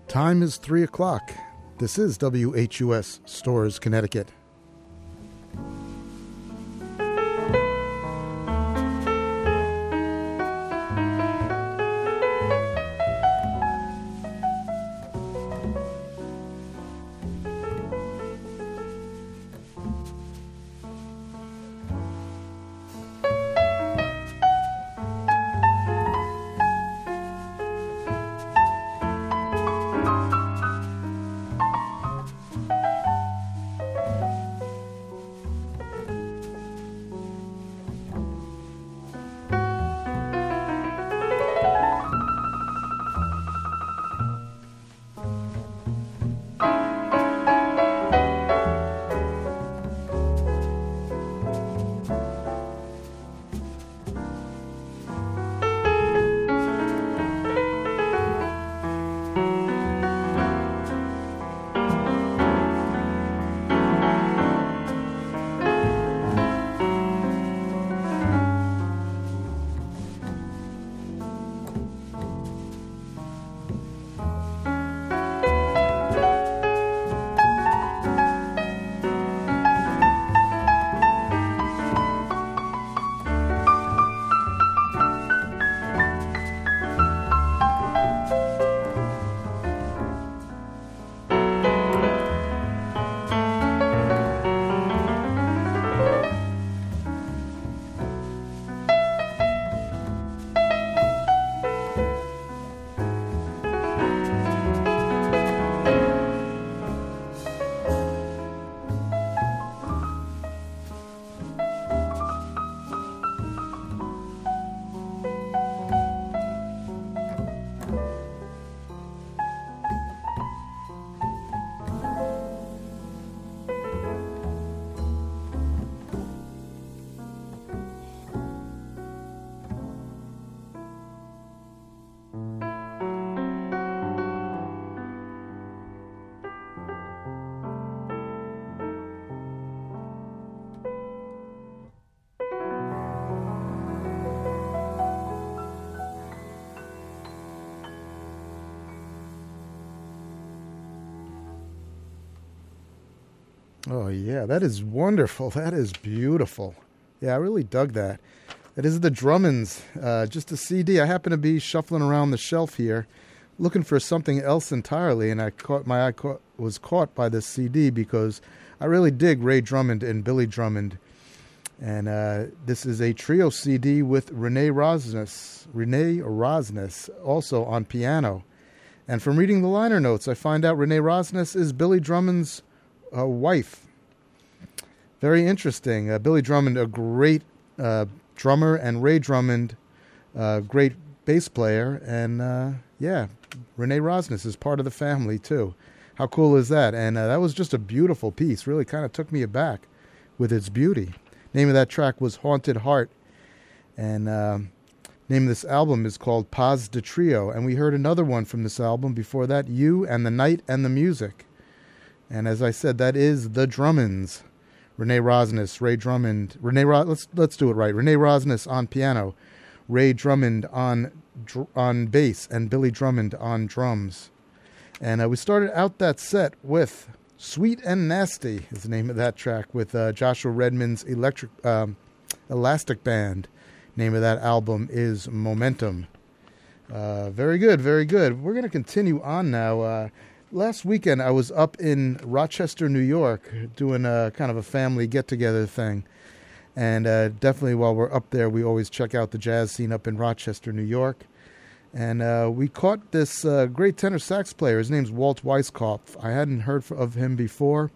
Time is 3 o'clock. This is WHUS Storrs, Connecticut. Oh, yeah, that is wonderful. That is beautiful. Yeah, I really dug that. That is the Drummonds, just a CD. I happen to be shuffling around the shelf here, looking for something else entirely, and my eye was caught by this CD because I really dig Ray Drummond and Billy Drummond. And this is a trio CD with Renee Rosnes, also on piano. And from reading the liner notes, I find out Renee Rosnes is Billy Drummond's wife. Very interesting. Billy Drummond, a great drummer, and Ray Drummond, great bass player. And yeah, Renee Rosnes is part of the family too. How cool is that? And that was just a beautiful piece. Really kind of took me aback with its beauty. Name of that track was Haunted Heart. And name of this album is called Paz de Trio. And we heard another one from this album before that, You and the Night and the Music. And as I said, that is the Drummonds. Renee Rosnes, Ray Drummond. Let's do it right. Renee Rosnes on piano, Ray Drummond on bass, and Billy Drummond on drums. And we started out that set with Sweet and Nasty is the name of that track, with Joshua Redman's Elastic Band. Name of that album is Momentum. Very good, very good. We're going to continue on now. Last weekend, I was up in Rochester, New York, doing a kind of a family get-together thing. And definitely while we're up there, we always check out the jazz scene up in Rochester, New York. And we caught this great tenor sax player. His name's Walt Weiskopf. I hadn't heard of him before,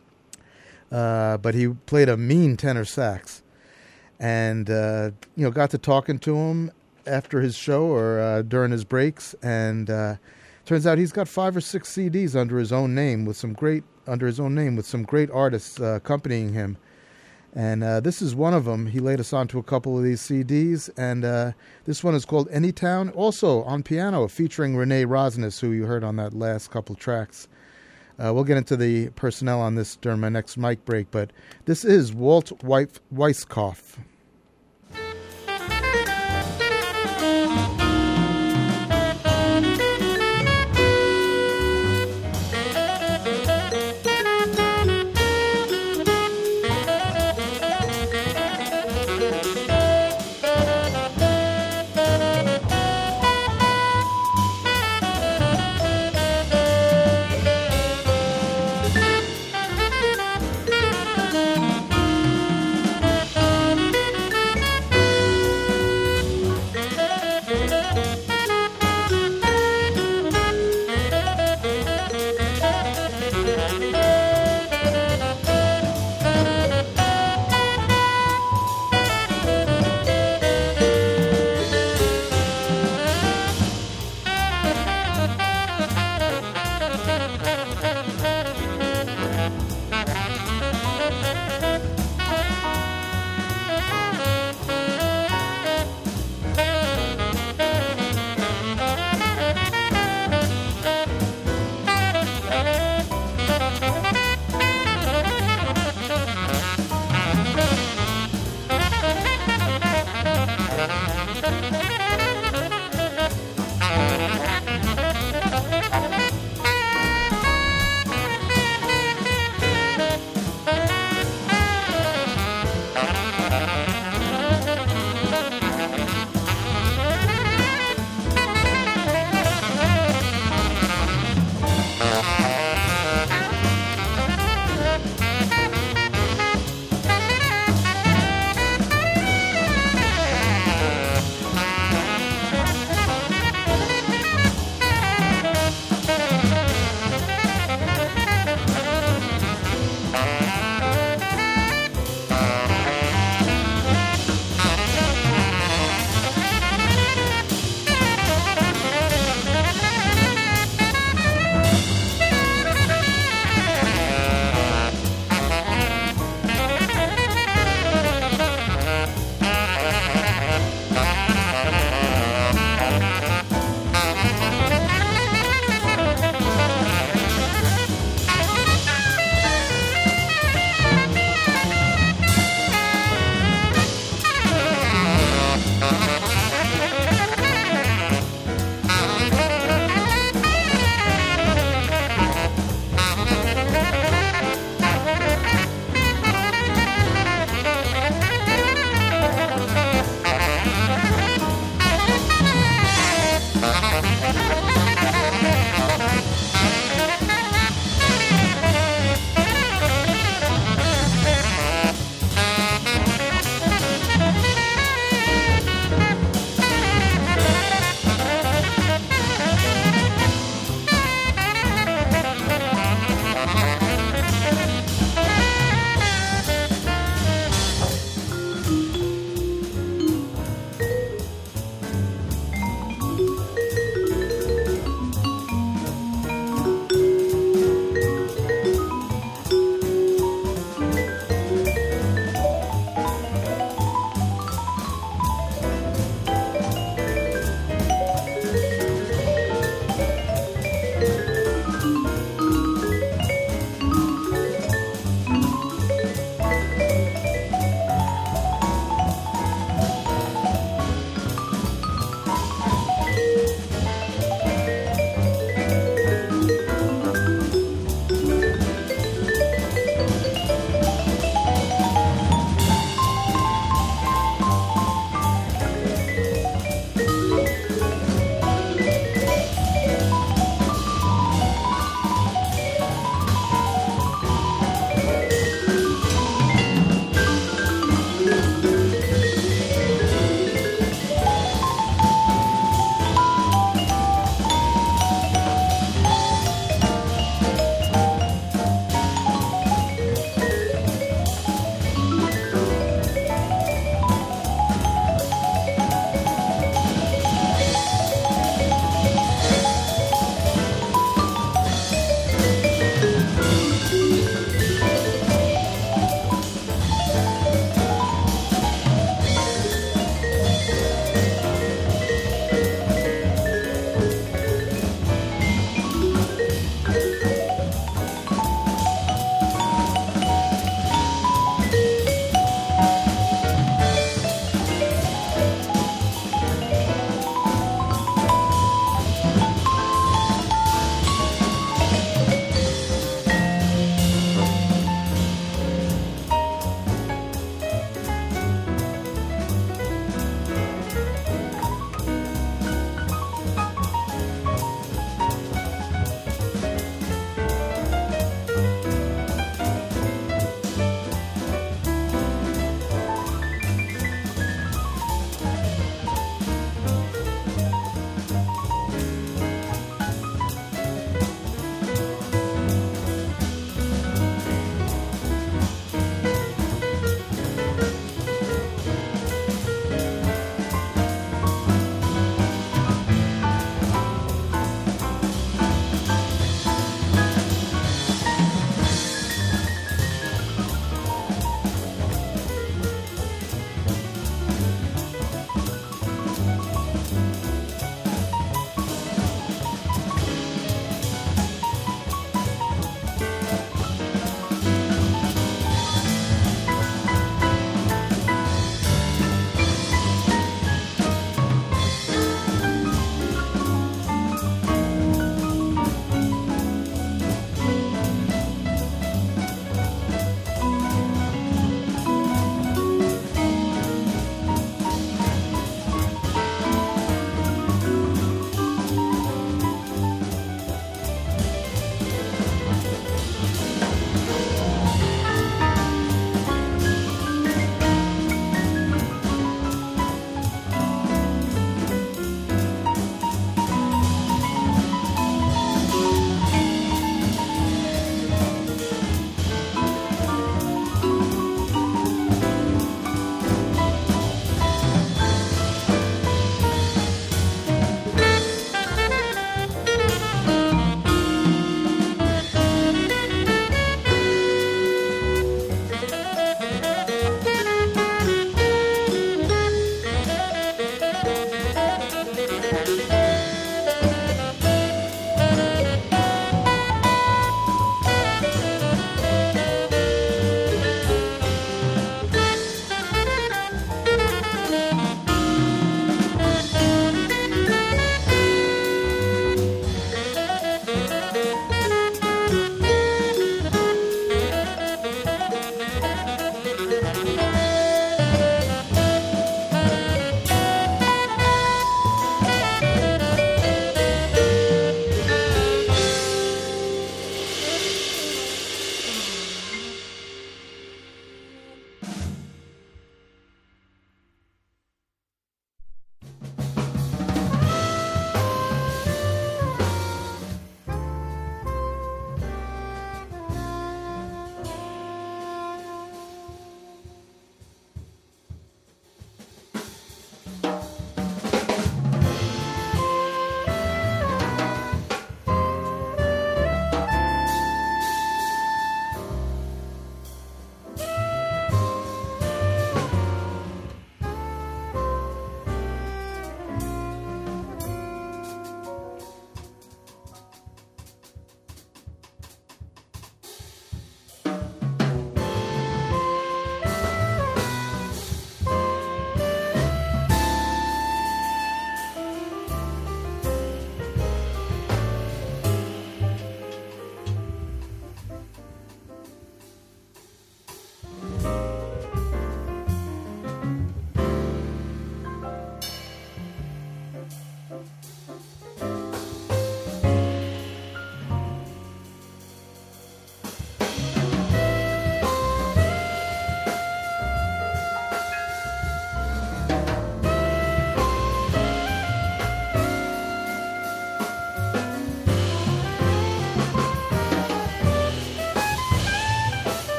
but he played a mean tenor sax. And, got to talking to him after his show or during his breaks. And turns out he's got 5 or 6 CDs under his own name with some great artists accompanying him. And this is one of them. He laid us onto a couple of these CDs, and this one is called Anytown, also on piano, featuring Renee Rosnes, who you heard on that last couple tracks. We'll get into the personnel on this during my next mic break, but this is Walt Weiskopf.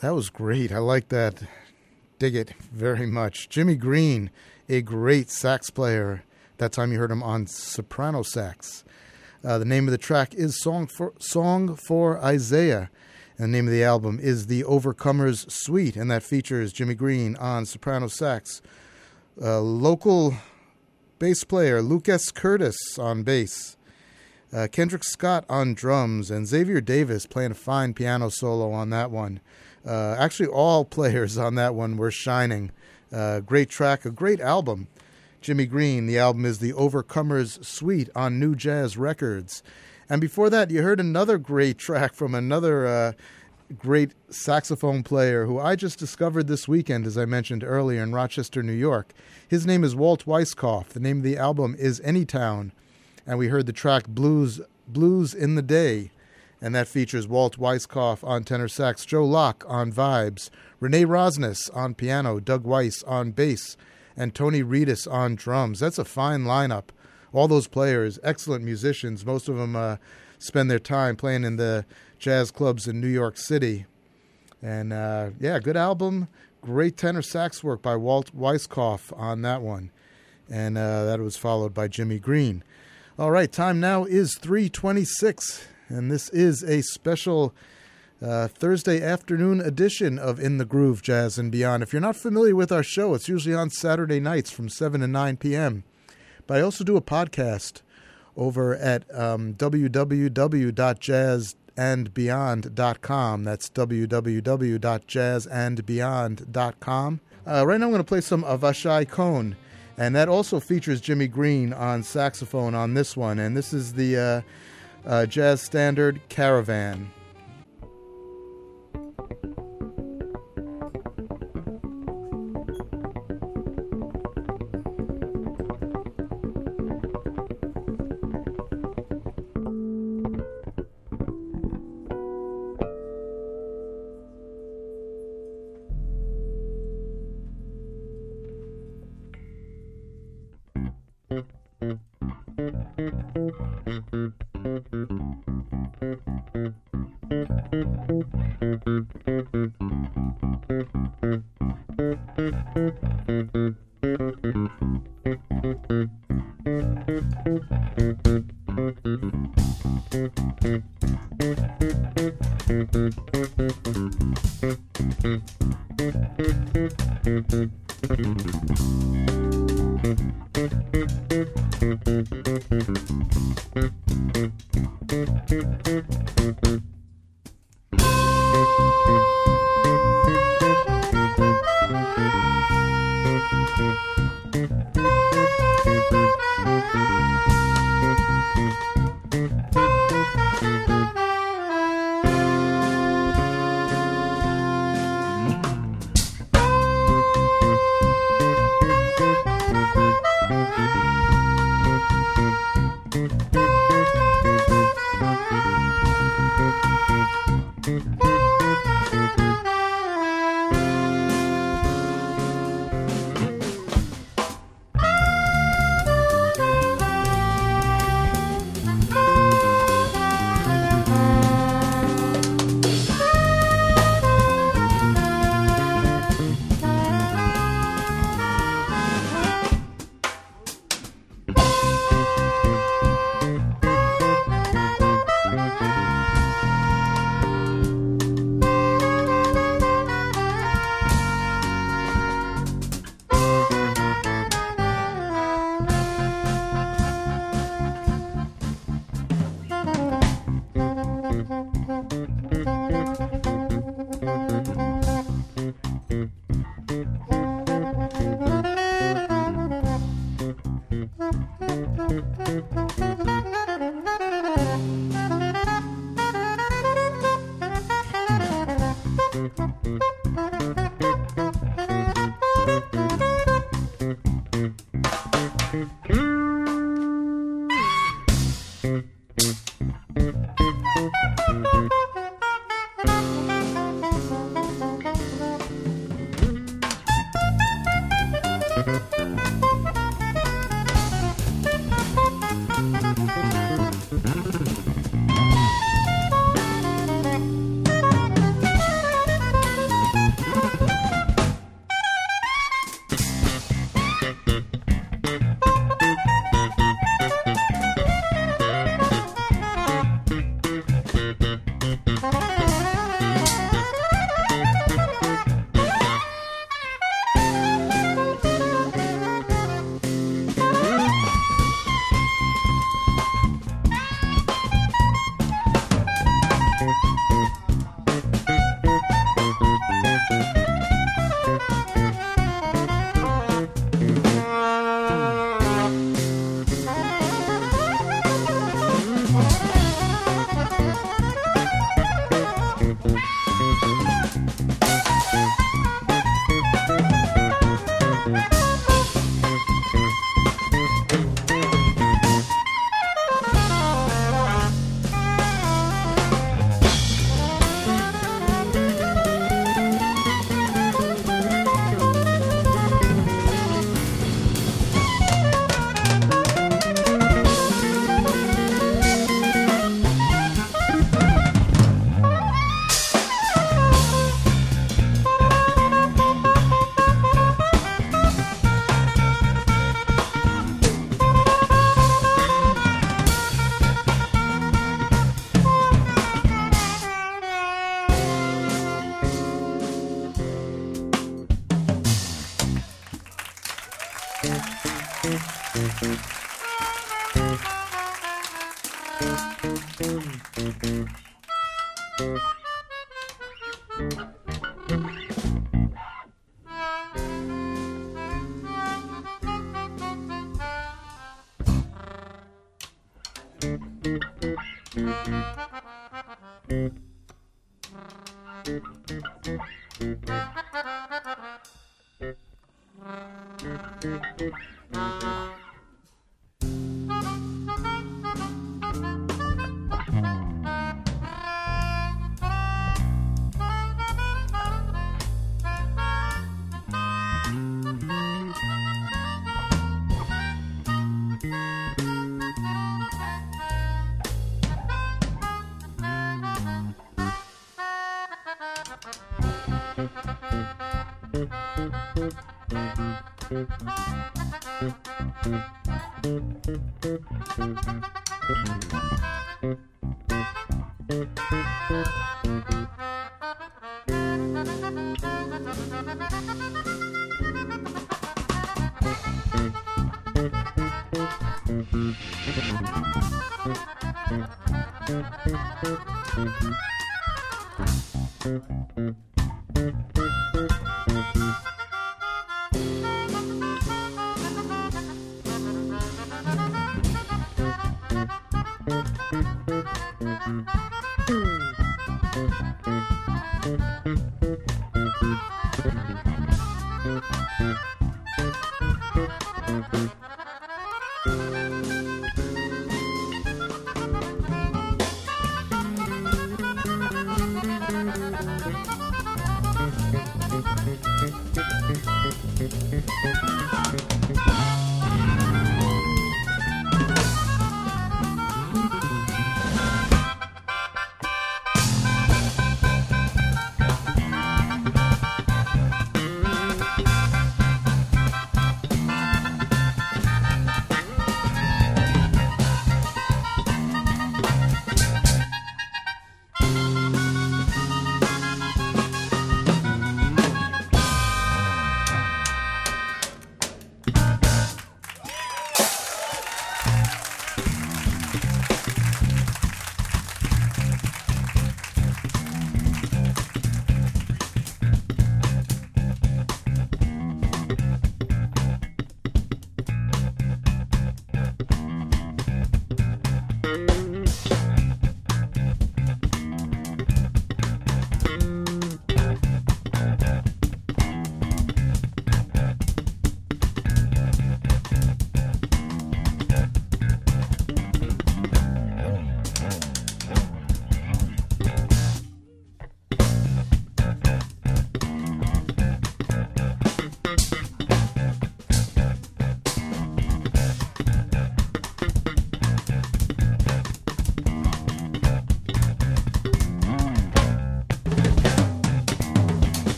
That was great. I like that. Dig it very much. Jimmy Green, a great sax player. That time you heard him on soprano sax. The name of the track is Song for Isaiah. And the name of the album is The Overcomers Suite, and that features Jimmy Green on soprano sax. Local bass player Lucas Curtis on bass. Kendrick Scott on drums, and Xavier Davis playing a fine piano solo on that one. Actually, all players on that one were shining. Great track, a great album. Jimmy Green, the album is The Overcomers Suite on New Jazz Records. And before that, you heard another great track from another great saxophone player who I just discovered this weekend, as I mentioned earlier, in Rochester, New York. His name is Walt Weiskopf. The name of the album is Anytown. And we heard the track Blues in the Day. And that features Walt Weiskopf on tenor sax, Joe Locke on vibes, Renee Rosnes on piano, Doug Weiss on bass, and Tony Reedus on drums. That's a fine lineup. All those players, excellent musicians. Most of them spend their time playing in the jazz clubs in New York City. And, good album. Great tenor sax work by Walt Weiskopf on that one. And that was followed by Jimmy Green. All right, time now is 3:26, and this is a special Thursday afternoon edition of In the Groove, Jazz and Beyond. If you're not familiar with our show, it's usually on Saturday nights from 7 to 9 p.m., but I also do a podcast over at www.jazzandbeyond.com. That's www.jazzandbeyond.com. Right now I'm going to play some Avishai Cohn, and that also features Jimmy Green on saxophone on this one. And this is the jazz standard Caravan.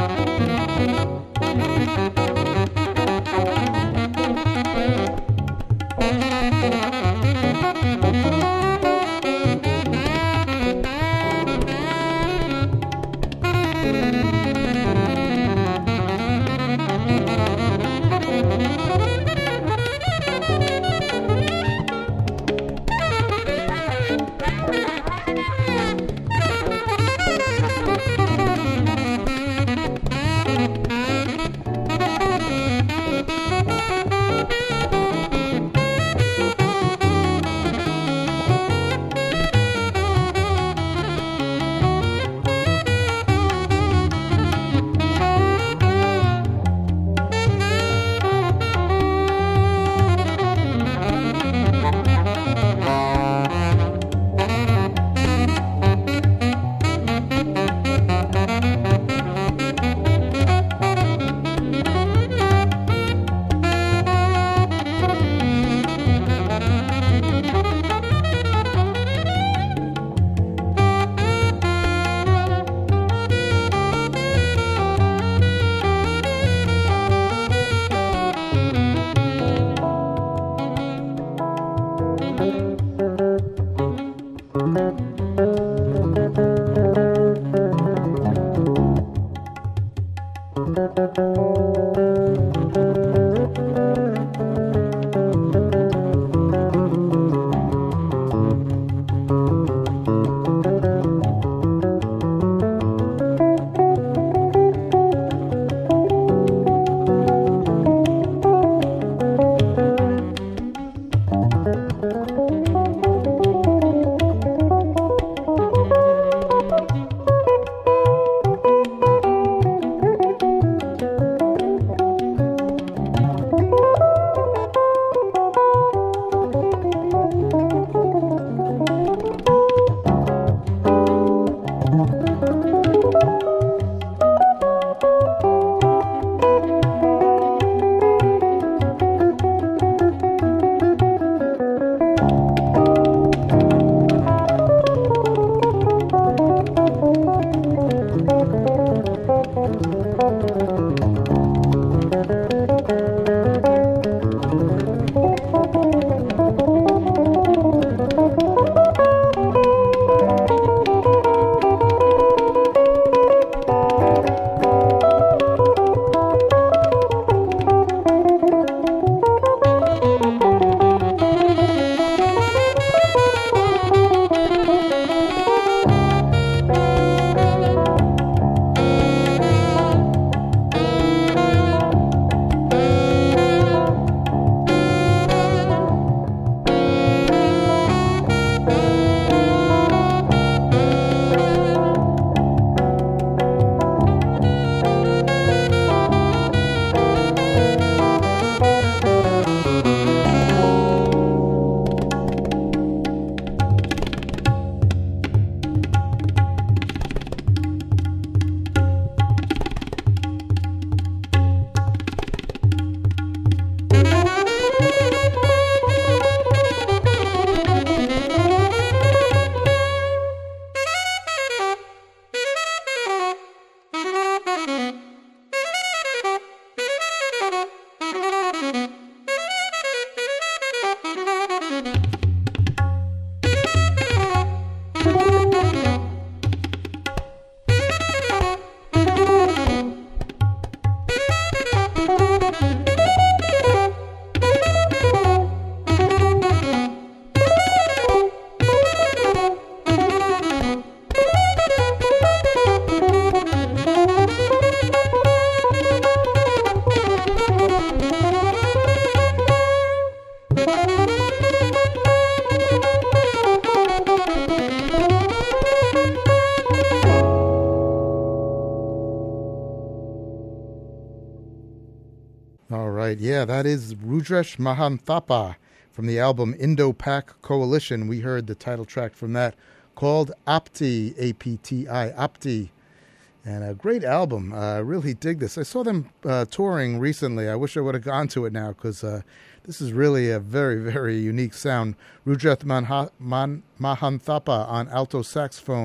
All right, yeah, that is Rudresh Mahanthappa from the album Indo-Pak Coalition. We heard the title track from that called Apti, A-P-T-I, Apti. And a great album. I really dig this. I saw them touring recently. I wish I would have gone to it now because this is really a very, very unique sound. Rudresh Mahanthappa on alto saxophone,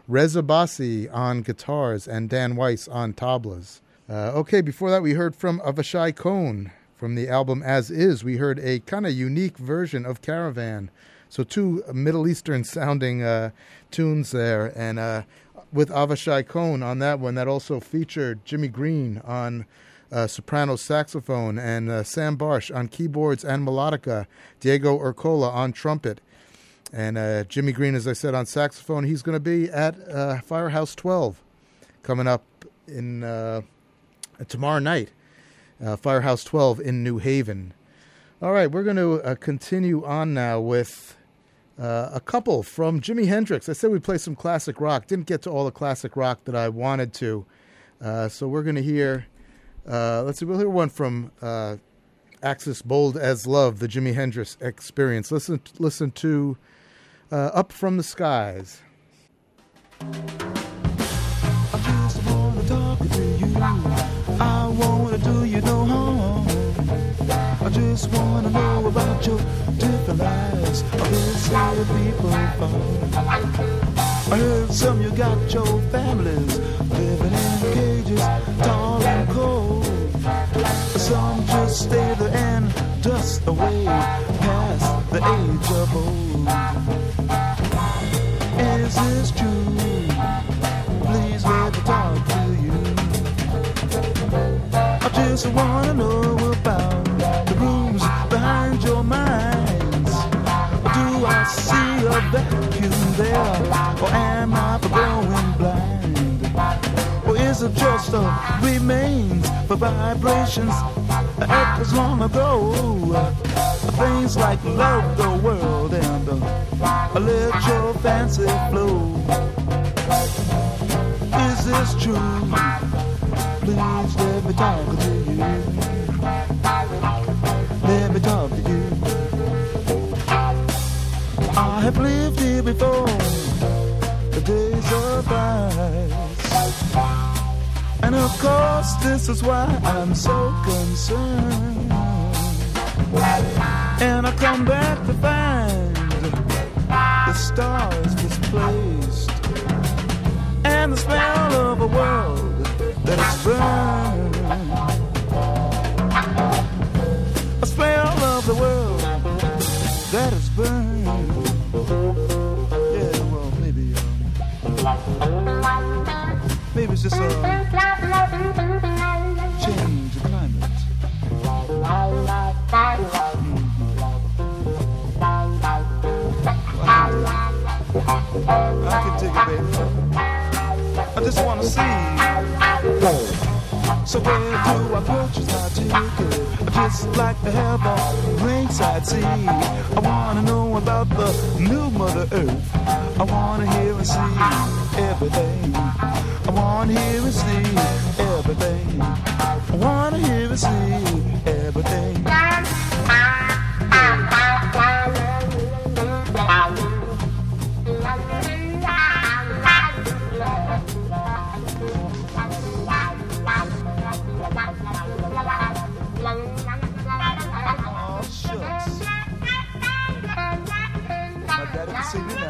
Reza Bassi on guitars, and Dan Weiss on tablas. Okay, before that we heard from Avishai Cohn. From the album As Is, we heard a kind of unique version of Caravan. So two Middle Eastern sounding tunes there. And with Avishai Cohn on that one, that also featured Jimmy Green on soprano saxophone and Sam Barsh on keyboards and melodica, Diego Urcola on trumpet. And Jimmy Green, as I said, on saxophone. He's going to be at Firehouse 12 coming up in tomorrow night. Firehouse 12 in New Haven. All right, we're going to continue on now with a couple from Jimi Hendrix. I said we'd play some classic rock. Didn't get to all the classic rock that I wanted to. So we're going to hear, let's see, we'll hear one from Axis Bold as Love, the Jimi Hendrix Experience. Listen to Up From the Skies. I just want to talk to you. I want to do you no harm. I just want to know about your different lives. I've been seeing people fall. I heard some you got your families living in cages, tall and cold. Some just stay there and dust away past the age of old. Is this true? Please let me talk to you. I just wanna know about the rooms behind your minds. Do I see a vacuum there, or am I growing blind? Or is it just a remains for vibrations that was long ago? Things like love the world and let your fancy flow. Is this true? Please let me talk to you. Let me talk to you. I have lived here before, the days of ice. And of course this is why I'm so concerned. And I come back to find the stars displaced, and the smell of a world that is burned. A smell of the world that is burned. Yeah, well, maybe it's just a change of climate. I can take it, baby. I just wanna see. So where do I purchase my ticket? I just like to have a ringside seat. I wanna know about the new Mother Earth. I wanna hear and see everything. I wanna hear and see everything. I wanna hear and see everything. Oh, shucks. My daddy can sing me now.